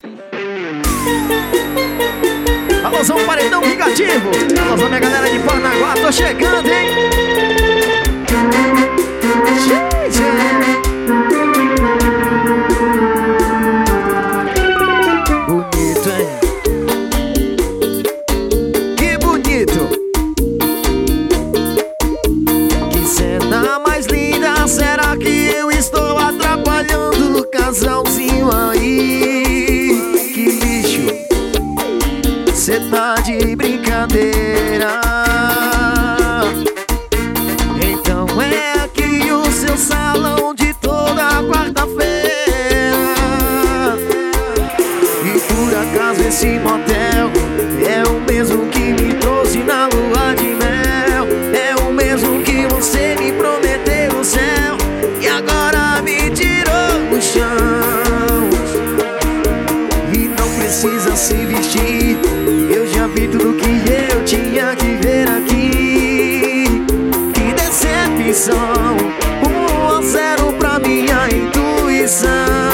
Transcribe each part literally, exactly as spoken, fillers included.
Alôzão, paredão vingativo. Alôzão, minha galera de Paranaguá, tô chegando, hein? Bonito, hein? Que bonito. Que cena mais linda. Será que eu estou atrapalhando o casalzinho aí? Que lixo. Cê tá de brincadeira. Então é aqui o seu salão de toda quarta-feira. E por acaso esse motel é o mesmo que me trouxe na lua de mel. É o mesmo que você me prometeu no céu e agora me tirou do chão. E não precisa se vestir, eu já vi tudo que eu tinha que ver aqui. Que decepção, um a zero pra minha intuição.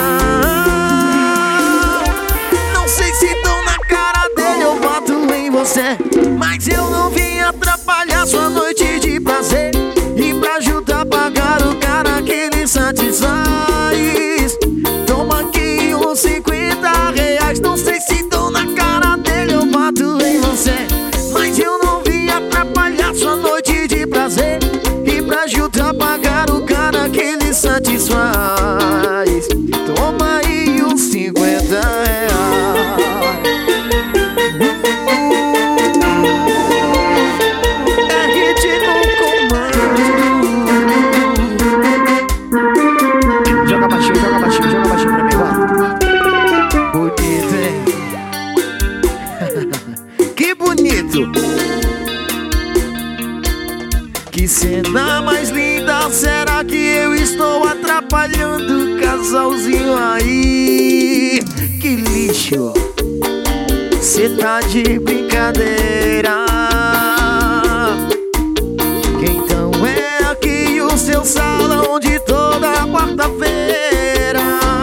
Não sei se tô na cara dele, eu voto em você, mas eu não vim atrapalhar sua noite de prazer. E pra ajudar a pagar o cara que lhe satisfaz, toma aqui uns cinquenta reais. Não sei se tô na cara dele, eu bato em você, mas eu não vim atrapalhar sua noite de prazer. E pra ajudar a pagar o cara que lhe satisfaz, toma aí uns cinquenta reais. É hit no comando. Joga baixinho, joga baixinho, joga baixinho pra mim, vai. Bonito, hein? Que bonito. Que cena mais linda. Será que eu estou atrapalhando o casalzinho aí? Que lixo. Cê tá de brincadeira. Então é aqui o seu salão de toda quarta-feira.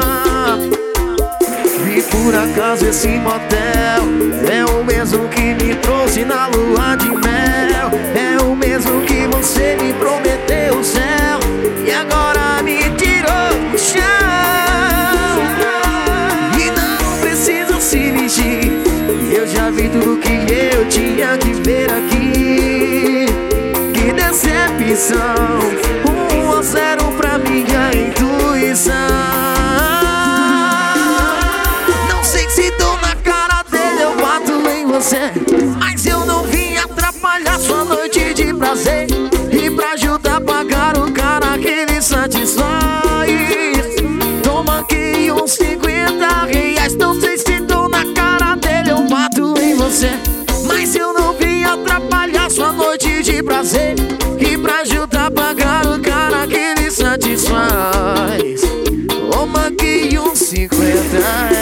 E por acaso esse motel é o mesmo que me trouxe na lua de mel. É o mesmo que você me prometeu o céu e agora me tirou do chão. E não precisa se vestir, eu já vi tudo que eu tinha que ver aqui. Que decepção, um a zero pra minha intuição. Mas eu não vim atrapalhar sua noite de prazer. E pra ajudar a pagar o cara que lhe satisfaz, toma aqui uns cinquenta reais. Não sei se tô na cara dele, eu bato em você, mas eu não vim atrapalhar sua noite de prazer. E pra ajudar a pagar o cara que lhe satisfaz, toma aqui uns cinquenta reais.